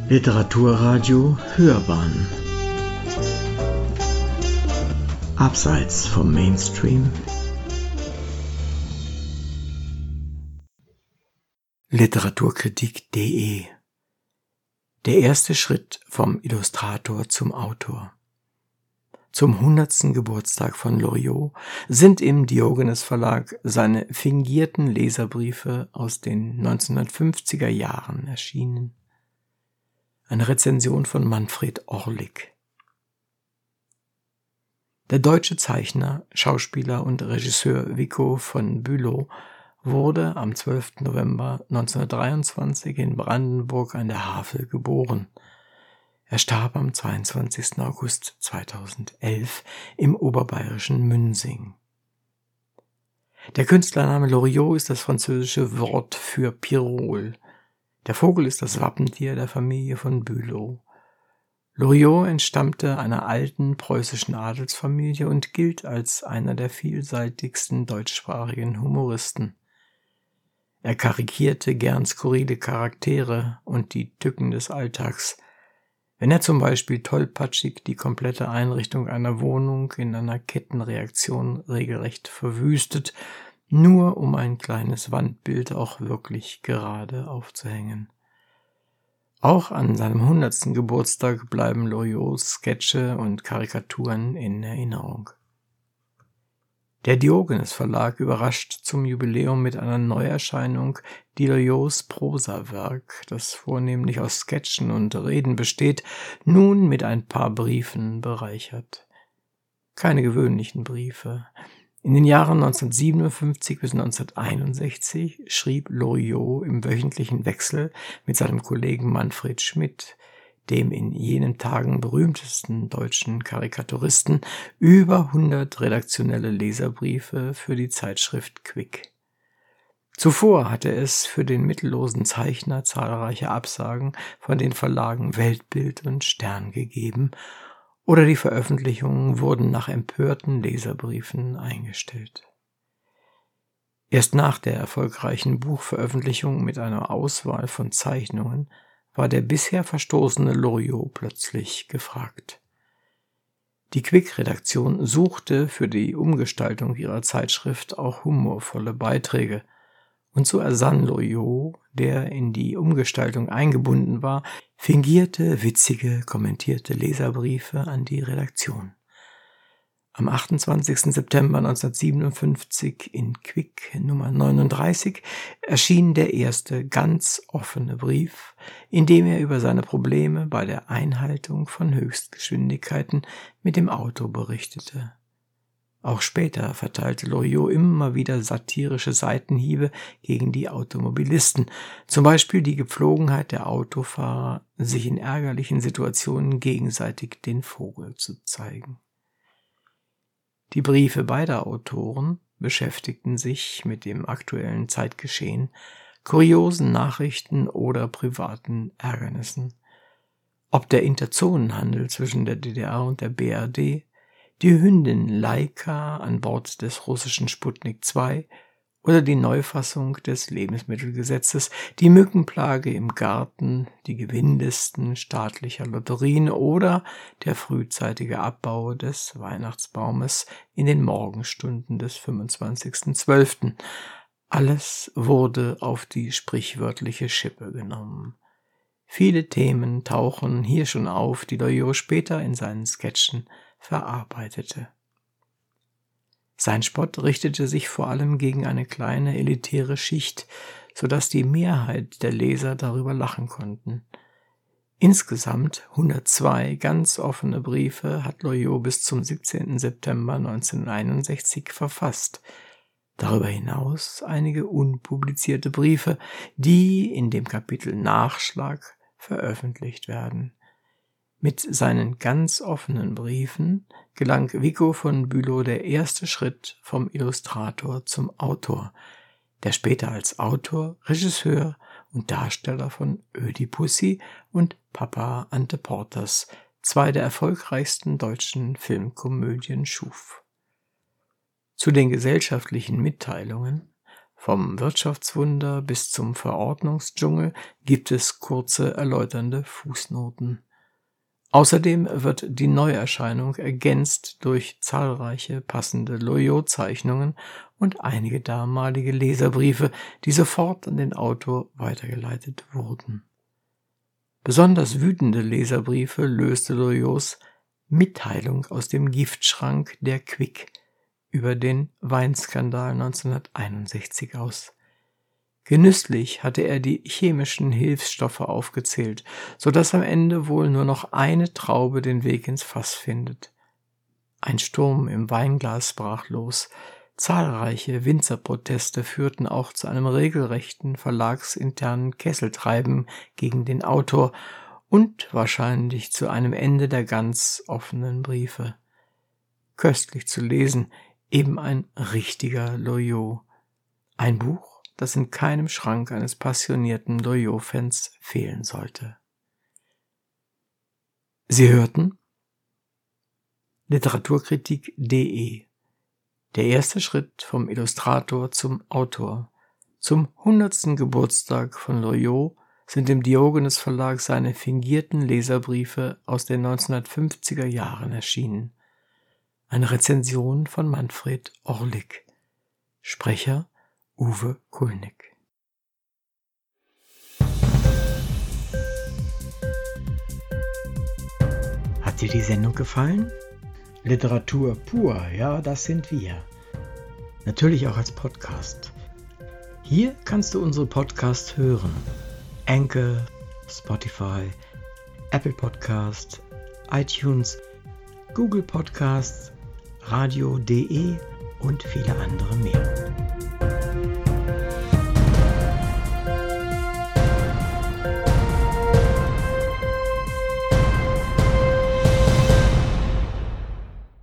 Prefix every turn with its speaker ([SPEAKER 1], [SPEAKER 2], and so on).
[SPEAKER 1] Literaturradio Hörbahn Abseits vom Mainstream. Literaturkritik.de. Der erste Schritt vom Illustrator zum Autor. Zum 100. Geburtstag von Loriot sind im Diogenes Verlag seine fingierten Leserbriefe aus den 1950er Jahren erschienen. Eine Rezension von Manfred Orlik. Der deutsche Zeichner, Schauspieler und Regisseur Vico von Bülow wurde am 12. November 1923 in Brandenburg an der Havel geboren. Er starb am 22. August 2011 im oberbayerischen Münsing. Der Künstlername Loriot ist das französische Wort für Pirol. Der Vogel ist das Wappentier der Familie von Bülow. Loriot entstammte einer alten preußischen Adelsfamilie und gilt als einer der vielseitigsten deutschsprachigen Humoristen. Er karikierte gern skurrile Charaktere und die Tücken des Alltags. Wenn er zum Beispiel tollpatschig die komplette Einrichtung einer Wohnung in einer Kettenreaktion regelrecht verwüstet, nur um ein kleines Wandbild auch wirklich gerade aufzuhängen. Auch an seinem 100. Geburtstag bleiben Loriots Sketche und Karikaturen in Erinnerung. Der Diogenes Verlag überrascht zum Jubiläum mit einer Neuerscheinung, die Loriots Prosawerk, das vornehmlich aus Sketchen und Reden besteht, nun mit ein paar Briefen bereichert. Keine gewöhnlichen Briefe. In den Jahren 1957 bis 1961 schrieb Loriot im wöchentlichen Wechsel mit seinem Kollegen Manfred Schmidt, dem in jenen Tagen berühmtesten deutschen Karikaturisten, über 100 redaktionelle Leserbriefe für die Zeitschrift Quick. Zuvor hatte es für den mittellosen Zeichner zahlreiche Absagen von den Verlagen Weltbild und Stern gegeben, oder die Veröffentlichungen wurden nach empörten Leserbriefen eingestellt. Erst nach der erfolgreichen Buchveröffentlichung mit einer Auswahl von Zeichnungen war der bisher verstoßene Loriot plötzlich gefragt. Die Quick-Redaktion suchte für die Umgestaltung ihrer Zeitschrift auch humorvolle Beiträge, und so ersann Loriot, der in die Umgestaltung eingebunden war, fingierte, witzige, kommentierte Leserbriefe an die Redaktion. Am 28. September 1957 in Quick Nummer 39 erschien der erste ganz offene Brief, in dem er über seine Probleme bei der Einhaltung von Höchstgeschwindigkeiten mit dem Auto berichtete. Auch später verteilte Loriot immer wieder satirische Seitenhiebe gegen die Automobilisten, zum Beispiel die Gepflogenheit der Autofahrer, sich in ärgerlichen Situationen gegenseitig den Vogel zu zeigen. Die Briefe beider Autoren beschäftigten sich mit dem aktuellen Zeitgeschehen, kuriosen Nachrichten oder privaten Ärgernissen. Ob der Interzonenhandel zwischen der DDR und der BRD, die Hündin Laika an Bord des russischen Sputnik 2 oder die Neufassung des Lebensmittelgesetzes, die Mückenplage im Garten, die Gewinnlisten staatlicher Lotterien oder der frühzeitige Abbau des Weihnachtsbaumes in den Morgenstunden des 25.12. Alles wurde auf die sprichwörtliche Schippe genommen. Viele Themen tauchen hier schon auf, die Loriot später in seinen Sketchen verarbeitete. Sein Spott richtete sich vor allem gegen eine kleine elitäre Schicht, sodass die Mehrheit der Leser darüber lachen konnten. Insgesamt 102 ganz offene Briefe hat Loriot bis zum 17. September 1961 verfasst. Darüber hinaus einige unpublizierte Briefe, die in dem Kapitel Nachschlag veröffentlicht werden. Mit seinen ganz offenen Briefen gelang Vico von Bülow der erste Schritt vom Illustrator zum Autor, der später als Autor, Regisseur und Darsteller von Ödipussy und Papa Ante Porters zwei der erfolgreichsten deutschen Filmkomödien schuf. Zu den gesellschaftlichen Mitteilungen Vom Wirtschaftswunder bis zum Verordnungsdschungel gibt es kurze erläuternde Fußnoten. Außerdem wird die Neuerscheinung ergänzt durch zahlreiche passende Loriot-Zeichnungen und einige damalige Leserbriefe, die sofort an den Autor weitergeleitet wurden. Besonders wütende Leserbriefe löste Loriots Mitteilung aus dem Giftschrank der Quick über den Weinskandal 1961 aus. Genüsslich hatte er die chemischen Hilfsstoffe aufgezählt, so dass am Ende wohl nur noch eine Traube den Weg ins Fass findet. Ein Sturm im Weinglas brach los. Zahlreiche Winzerproteste führten auch zu einem regelrechten verlagsinternen Kesseltreiben gegen den Autor und wahrscheinlich zu einem Ende der ganz offenen Briefe. Köstlich zu lesen, eben ein richtiger Loriot. Ein Buch, das in keinem Schrank eines passionierten Loriot-Fans fehlen sollte. Sie hörten Literaturkritik.de. Der erste Schritt vom Illustrator zum Autor. Zum 100. Geburtstag von Loriot sind im Diogenes Verlag seine fingierten Leserbriefe aus den 1950er Jahren erschienen. Eine Rezension von Manfred Orlik. Sprecher Uwe Kulnig. Hat dir die Sendung gefallen? Literatur pur, ja, das sind wir. Natürlich auch als Podcast. Hier kannst du unsere Podcasts hören. Anchor, Spotify, Apple Podcast, iTunes, Google Podcasts, Radio.de und viele andere mehr.